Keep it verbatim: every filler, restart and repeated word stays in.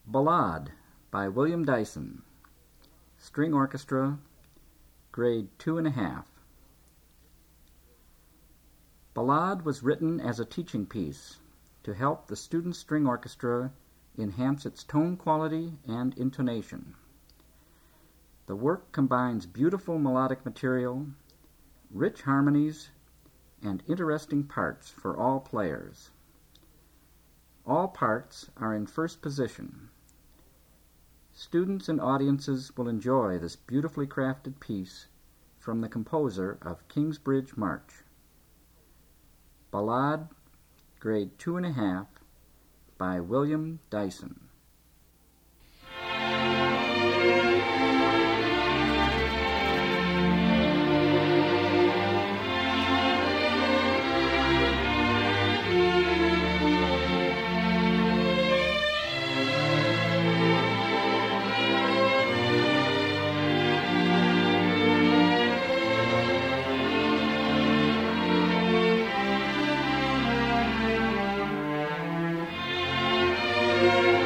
Ballade by William Dyson. String Orchestra, grade two and a half. Ballade was written as a teaching piece to help the student string orchestra enhance its tone quality and intonation. The work combines beautiful melodic material, rich harmonies, and interesting parts for all players. All parts are in first position. Students and audiences will enjoy this beautifully crafted piece from the composer of Kingsbridge March. Ballade, grade two and a half, by William Dyson. Thank you.